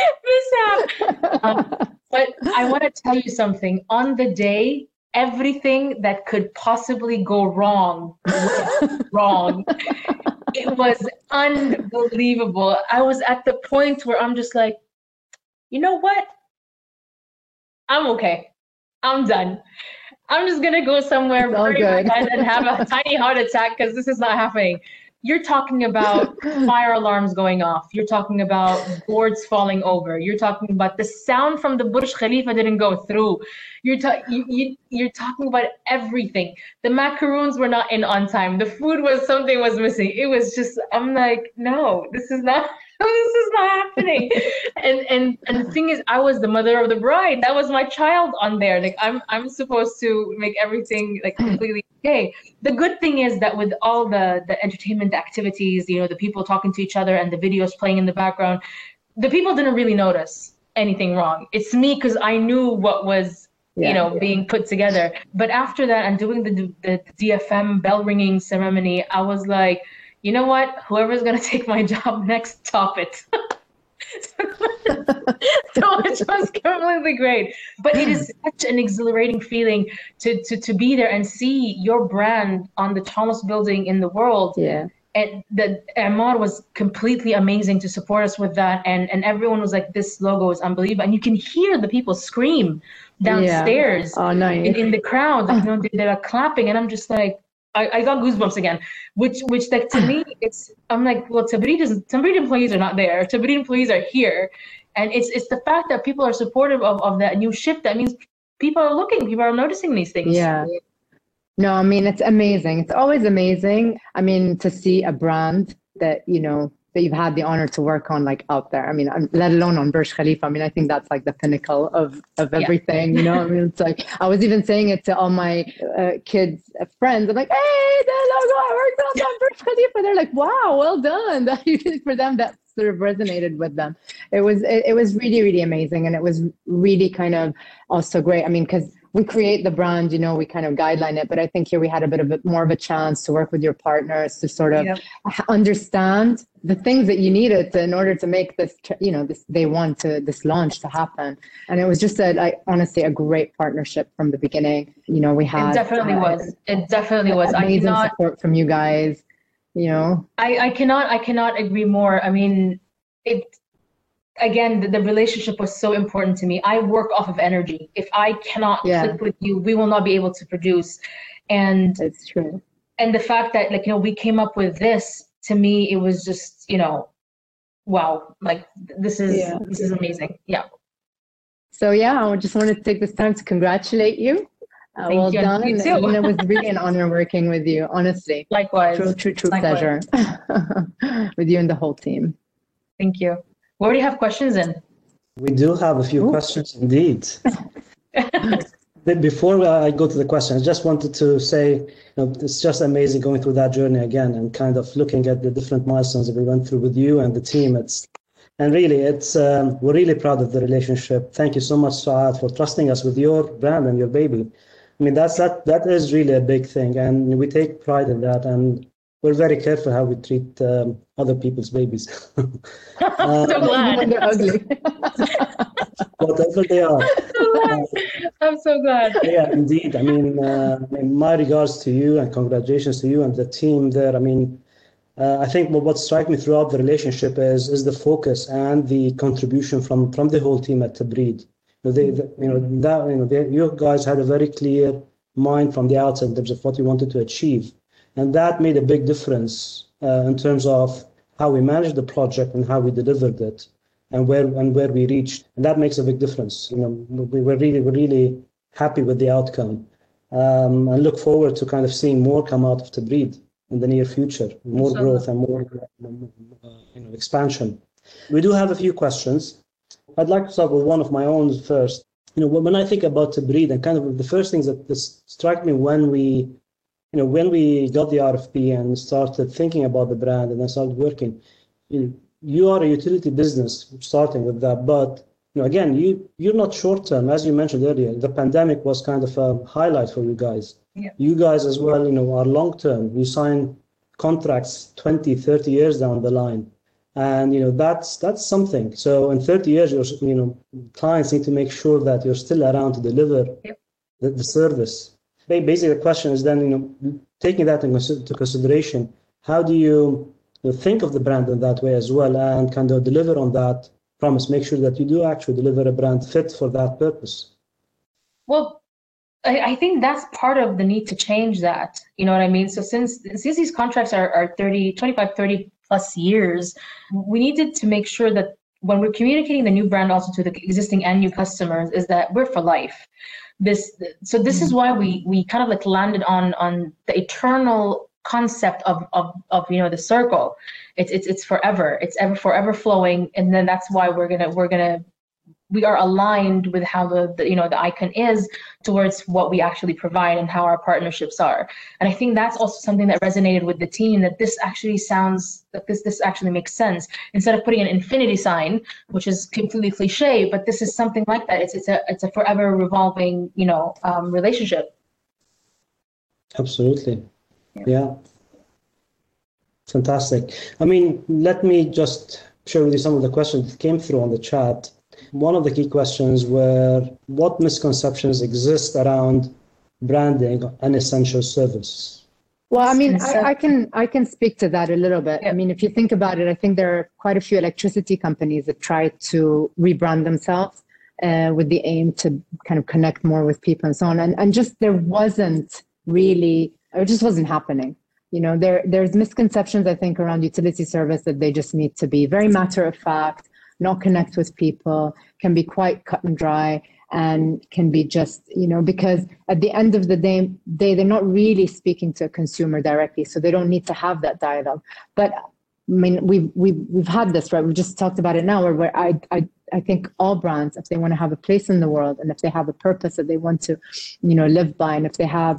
But I want to tell you something. On the day, everything that could possibly go wrong went wrong. It was unbelievable. I was at the point where I'm just like, you know what? I'm okay. I'm done. I'm just gonna go somewhere, bury my head, and have a tiny heart attack because this is not happening. You're talking about fire alarms going off. You're talking about boards falling over. You're talking about the sound from the Burj Khalifa didn't go through. You're talking about everything. The macaroons were not in on time. The food something was missing. It was just, I'm like, no, this is not happening. And the thing is, I was the mother of the bride. That was my child on there. Like I'm supposed to make everything like completely okay. The good thing is that with all the entertainment activities, you know, the people talking to each other and the videos playing in the background, the people didn't really notice anything wrong. It's me because I knew what was being put together. But after that and doing the DFM bell ringing ceremony, I was like, you know what? Whoever's going to take my job next, stop it. So it was completely great. But it is such an exhilarating feeling to be there and see your brand on the tallest building in the world. Yeah. And the Emaar was completely amazing to support us with that. And everyone was like, this logo is unbelievable. And you can hear the people scream downstairs in the crowd. Like, you know, they're clapping. And I'm just like, I got goosebumps again, which like to me, I'm like, well, Tabreed employees are not there. Tabreed employees are here. And it's the fact that people are supportive of that new shift. That means people are looking, people are noticing these things. Yeah. No, I mean, it's amazing. It's always amazing. I mean, to see a brand that, you know, that you've had the honor to work on, like out there. I mean, let alone on Burj Khalifa. I mean, I think that's like the pinnacle of everything, you know? I mean, it's like, I was even saying it to all my kids' friends. I'm like, hey, the logo, I worked on Burj Khalifa. They're like, wow, well done. For them, that sort of resonated with them. It was really, really amazing. And it was really kind of also great. I mean, because we create the brand, you know, we kind of guideline it, but I think here we had a bit of more of a chance to work with your partners to sort of understand the things that you needed in order to make this, you know, this launch to happen. And it was just honestly a great partnership from the beginning. You know, we had It definitely was. Amazing support from you guys, you know. I cannot agree more. I mean, Again, the relationship was so important to me. I work off of energy. If I cannot click with you, we will not be able to produce. And it's true. And the fact that, like, you know, we came up with this, to me, it was just, you know, wow, like this is amazing. Yeah. So I just wanted to take this time to congratulate you. Well done. You too. It was really an honor working with you, honestly. Likewise. True pleasure with you and the whole team. Thank you. We already have questions in. We do have a few questions indeed. Before I go to the questions, I just wanted to say, you know, it's just amazing going through that journey again and kind of looking at the different milestones that we went through with you and the team. We're really proud of the relationship. Thank you so much, Saad, for trusting us with your brand and your baby. I mean, that is really a big thing, and we take pride in that. And we're very careful how we treat other people's babies. I'm so glad. When they're ugly. Whatever they are. I'm so glad. Yeah, indeed. I mean, my regards to you and congratulations to you and the team there. I mean, I think what struck me throughout the relationship is the focus and the contribution from the whole team at Tabreed. You guys had a very clear mind from the outset in terms of what you wanted to achieve. And that made a big difference in terms of how we managed the project and how we delivered it, and where we reached. And that makes a big difference. You know, we're really happy with the outcome, and look forward to kind of seeing more come out of Tabreed in the near future, more growth and more expansion. We do have a few questions. I'd like to start with one of my own first. You know, when I think about Tabreed, and kind of the first things that struck me when we got the RFP and started thinking about the brand and then started working, you are a utility business starting with that, but again, you're not short term, as you mentioned earlier. The pandemic was kind of a highlight for you guys. Yeah. You guys as well, are long term. You sign contracts 20, 30 years down the line, and that's something. So in 30 years, clients need to make sure that you're still around to deliver the service. Basically, the question is then, taking that into consideration, how do you think of the brand in that way as well, and kind of deliver on that promise, make sure that you do actually deliver a brand fit for that purpose? Well, I think that's part of the need to change that. You know what I mean? So since these contracts are 25, 30 plus years, we needed to make sure that when we're communicating the new brand also to the existing and new customers is that we're for life. This is why we kind of like landed on the eternal concept of the circle. It's forever. It's forever flowing, and then that's why we are aligned with how the icon is towards what we actually provide and how our partnerships are. And I think that's also something that resonated with the team, that this actually sounds like this actually makes sense. Instead of putting an infinity sign, which is completely cliche, but this is something like that. It's a forever revolving, relationship. Absolutely. Yeah. Fantastic. I mean, let me just share with you some of the questions that came through on the chat. One of the key questions were, what misconceptions exist around branding an essential service? Well, I mean, I can speak to that a little bit. Yeah. I mean, if you think about it, I think there are quite a few electricity companies that try to rebrand themselves with the aim to kind of connect more with people and so on. And just there wasn't really, it just wasn't happening. There's misconceptions, I think, around utility service that they just need to be very matter of fact, not connect with people, can be quite cut and dry, and can be just, because at the end of the day, they're not really speaking to a consumer directly, so they don't need to have that dialogue. But I mean, we've had this, right? We just talked about it now, where I think all brands, if they want to have a place in the world, and if they have a purpose that they want to, live by, and if they have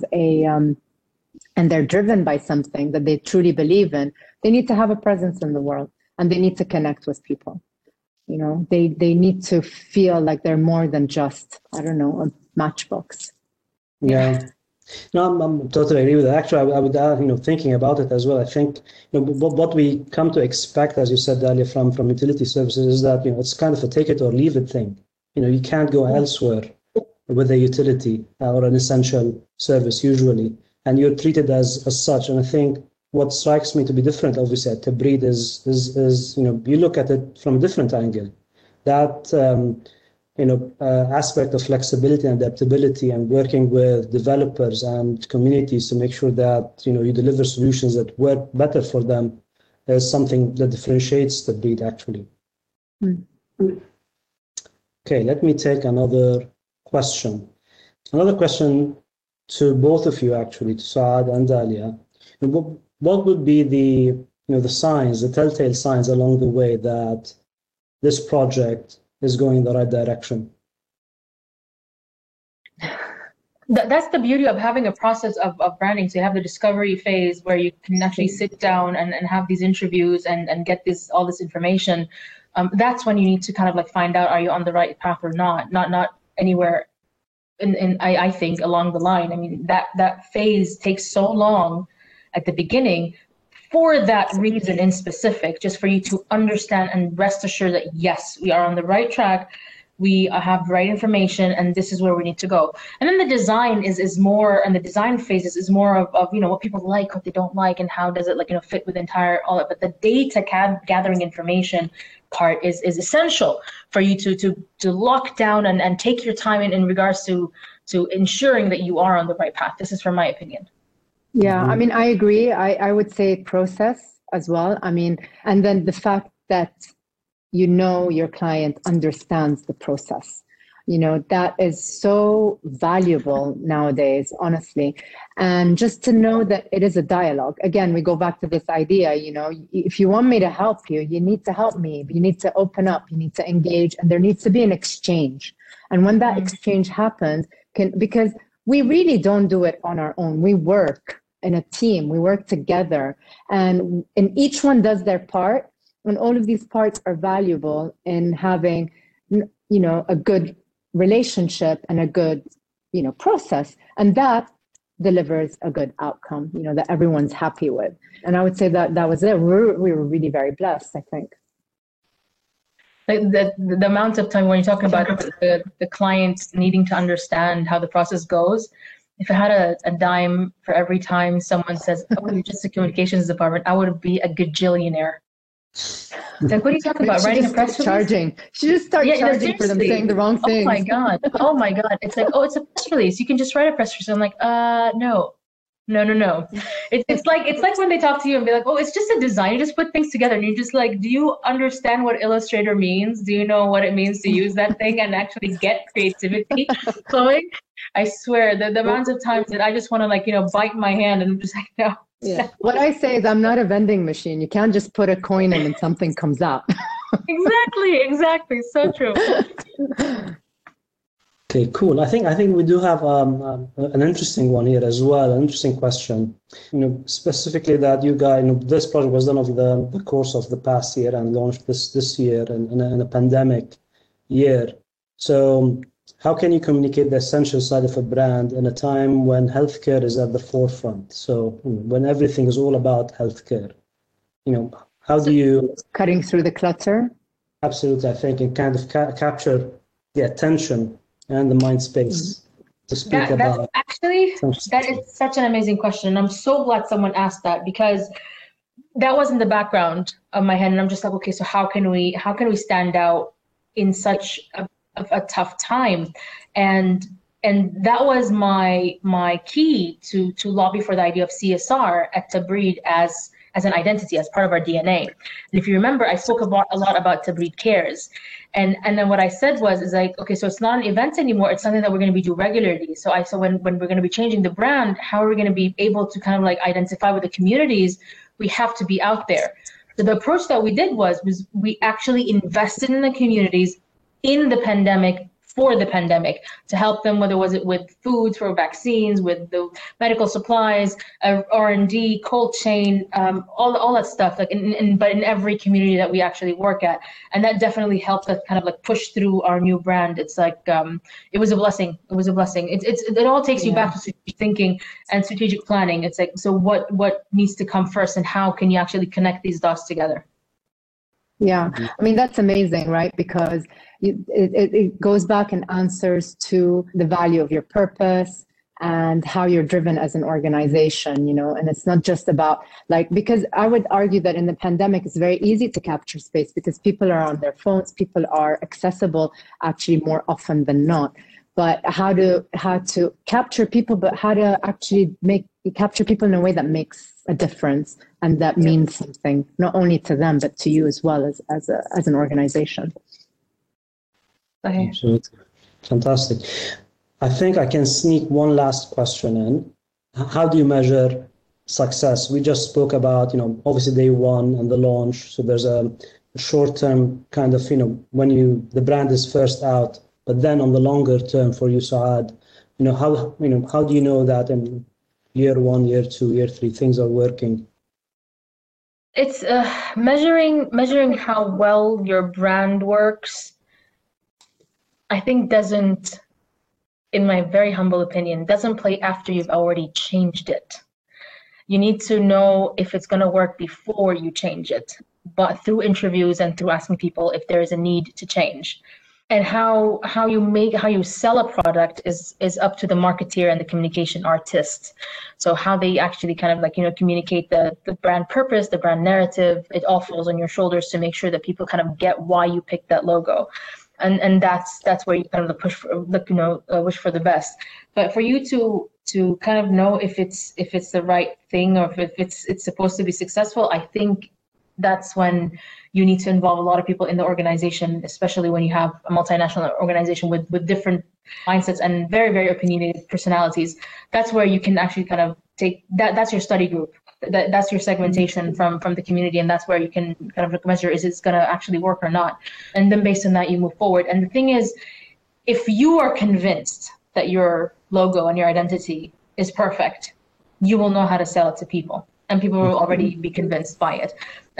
and they're driven by something that they truly believe in, they need to have a presence in the world, and they need to connect with people. They need to feel like they're more than just, I don't know, a matchbox. Yeah. No, I'm totally agree with that. Actually, I would add, thinking about it as well, I think, what we come to expect, as you said earlier, from utility services is that, it's kind of a take it or leave it thing. You can't go elsewhere with a utility or an essential service usually, and you're treated as such. And I think what strikes me to be different, obviously, at Tabreed is you look at it from a different angle. That aspect of flexibility and adaptability, and working with developers and communities to make sure that you deliver solutions that work better for them, is something that differentiates Tabreed actually. Okay, let me take another question. Another question to both of you, actually, to Saad and Dalia. What would be the signs, the telltale signs along the way that this project is going in the right direction? That's the beauty of having a process of branding. So you have the discovery phase where you can actually sit down and have these interviews and get all this information. That's when you need to kind of like find out, are you on the right path or not? Not anywhere I think along the line. I mean, that phase takes so long at the beginning for that reason in specific, just for you to understand and rest assured that yes, we are on the right track, we have the right information, and this is where we need to go. And then the design is more, and the design phases is more of what people like, what they don't like, and how does it fit with all that. But the data gathering information part is essential for you to lock down and take your time in regards to ensuring that you are on the right path. This is from my opinion. Yeah, I mean, I agree. I would say process as well. I mean, and then the fact that your client understands the process. That is so valuable nowadays, honestly. And just to know that it is a dialogue. Again, we go back to this idea, if you want me to help you, you need to help me. You need to open up, you need to engage, and there needs to be an exchange. And when that exchange happens, because we really don't do it on our own. We work in a team, we work together, and each one does their part. And all of these parts are valuable in having, a good relationship and a good, process. And that delivers a good outcome, that everyone's happy with. And I would say that was it. We were really very blessed, I think. Like the amount of time when you're talking about the clients needing to understand how the process goes, if I had a dime for every time someone says, oh, you're just a communications department, I would be a gajillionaire. Like, what are you talking about? Writing a press release? Charging. She just started charging for them saying the wrong thing. Oh my God. Oh my God. It's like, oh, it's a press release. You can just write a press release. I'm like, no. It's like when they talk to you and be like, oh, it's just a design. You just put things together and you're just like, do you understand what Illustrator means? Do you know what it means to use that thing and actually get creativity flowing? I swear the amount of times that I just want to bite my hand and I'm just like, no. Yeah. What I say is I'm not a vending machine. You can't just put a coin in and something comes out. Exactly. So true. Okay, cool. I think we do have an interesting one here as well, an interesting question. Specifically that you guys, this project was done over the course of the past year and launched this year in a pandemic year. So how can you communicate the essential side of a brand in a time when healthcare is at the forefront? So when everything is all about healthcare, how do you... Cutting through the clutter? Absolutely, I think, and kind of capture the attention and the mind space to speak about. That is such an amazing question. And I'm so glad someone asked that because that was in the background of my head. And I'm just like, okay, so how can we stand out in such a tough time? And that was my key to lobby for the idea of CSR at Tabreed as an identity, as part of our DNA. And if you remember, I spoke a lot about Tabreed Cares. And then what I said is like, okay, so it's not an event anymore. It's something that we're going to be doing regularly. So when we're going to be changing the brand, how are we going to be able to kind of like identify with the communities? We have to be out there. So the approach that we did was we actually invested in the communities in the pandemic, for the pandemic, to help them, whether was it with foods for vaccines, with the medical supplies, R&D, cold chain, all that stuff, but in every community that we actually work at. And that definitely helped us kind of like push through our new brand. It's like, it was a blessing. It all takes you back to strategic thinking and strategic planning. It's like, so what needs to come first and how can you actually connect these dots together? Yeah, I mean, that's amazing, right? Because it goes back and answers to the value of your purpose and how you're driven as an organization, and it's not just about because I would argue that in the pandemic, it's very easy to capture space because people are on their phones, people are accessible actually more often than not. But how to capture people, but how to actually capture people in a way that makes a difference and that means something, not only to them, but to you as well as an organization. Okay. Absolutely. Fantastic. I think I can sneak one last question in. How do you measure success? We just spoke about, obviously day one and the launch. So there's a short-term kind of, when the brand is first out, but then on the longer term for you, Saad, how do you know that in year one, year two, year three, things are working? It's measuring how well your brand works, I think doesn't, in my very humble opinion, doesn't play after you've already changed it. You need to know if it's going to work before you change it, but through interviews and through asking people if there is a need to change. And how you sell a product is up to the marketeer and the communication artist. So how they actually kind of communicate the brand purpose, the brand narrative, it all falls on your shoulders to make sure that people kind of get why you picked that logo. And that's where you kind of push for, wish for the best. But for you to kind of know if it's the right thing or if it's supposed to be successful, I think that's when you need to involve a lot of people in the organization, especially when you have a multinational organization with different mindsets and very, very opinionated personalities. That's where you can actually kind of take that's your study group. That's your segmentation from the community, and that's where you can kind of measure, is it going to actually work or not? And then based on that, you move forward. And the thing is, if you are convinced that your logo and your identity is perfect, you will know how to sell it to people, and people will already be convinced by it.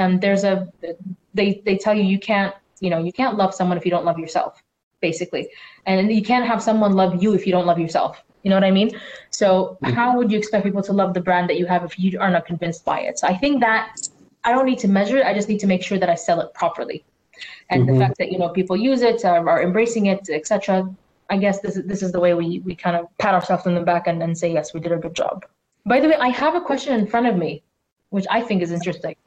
They tell you can't love someone if you don't love yourself, basically, and you can't have someone love you if you don't love yourself. You know what I mean? So how would you expect people to love the brand that you have if you are not convinced by it? So I think that I don't need to measure it. I just need to make sure that I sell it properly. And the fact that, people use it, are embracing it, etc. I guess this is the way we kind of pat ourselves on the back and say, yes, we did a good job. By the way, I have a question in front of me, which I think is interesting.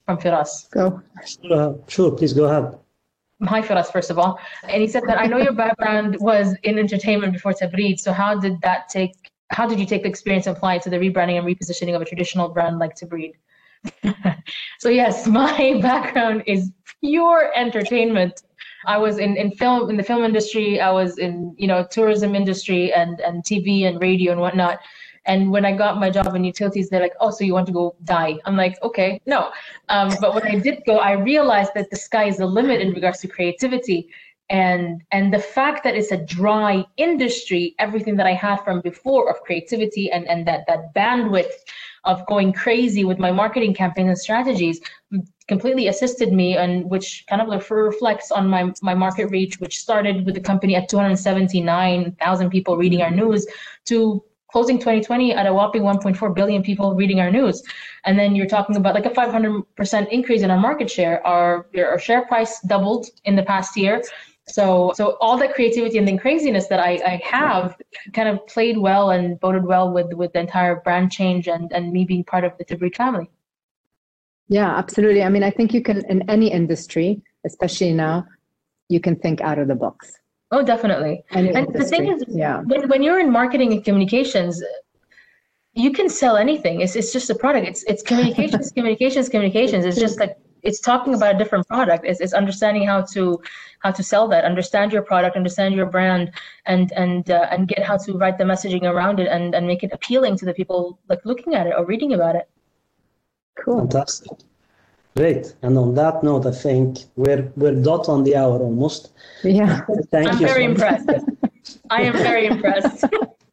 from Firas. Go. Sure, please go ahead. Hi, Firas, first of all. And he said that, I know your background was in entertainment before Tabreed, so how did you take the experience and apply it to the rebranding and repositioning of a traditional brand like Tabreed? So yes, my background is pure entertainment. I was in the film industry. I was in, tourism industry and TV and radio and whatnot. And when I got my job in utilities, they're like, oh, so you want to go die? I'm like, okay, no. But when I did go, I realized that the sky is the limit in regards to creativity. And the fact that it's a dry industry, everything that I had from before of creativity and that bandwidth of going crazy with my marketing campaigns and strategies completely assisted me, and which kind of reflects on my market reach, which started with the company at 279,000 people reading our news to closing 2020 at a whopping 1.4 billion people reading our news. And then you're talking about like a 500% increase in our market share. Our share price doubled in the past year. So all that creativity and the craziness that I have kind of played well and boded well with the entire brand change and me being part of the Tabreed family. Yeah, absolutely. I mean, I think you can, in any industry, especially now, you can think out of the box. Oh, definitely. And the thing is, when you're in marketing and communications, you can sell anything. It's just a product. It's communications. It's just like, it's talking about a different product. It's understanding how to sell that, understand your product, understand your brand, and get how to write the messaging around it and make it appealing to the people like looking at it or reading about it. Cool. Fantastic. Great. And on that note, I think we're dot on the hour almost. Yeah. I'm very impressed. I am very impressed.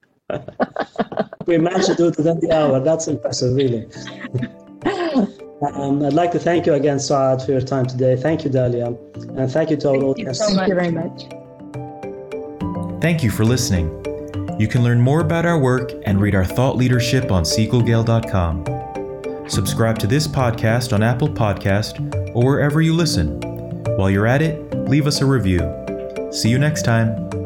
We managed to do it within the hour. That's impressive, really. I'd like to thank you again, Saad, for your time today. Thank you, Dalia. And thank you to our audience. Thank you very much. Thank you for listening. You can learn more about our work and read our thought leadership on siegelgale.com. Subscribe to this podcast on Apple Podcast or wherever you listen. While you're at it, leave us a review. See you next time.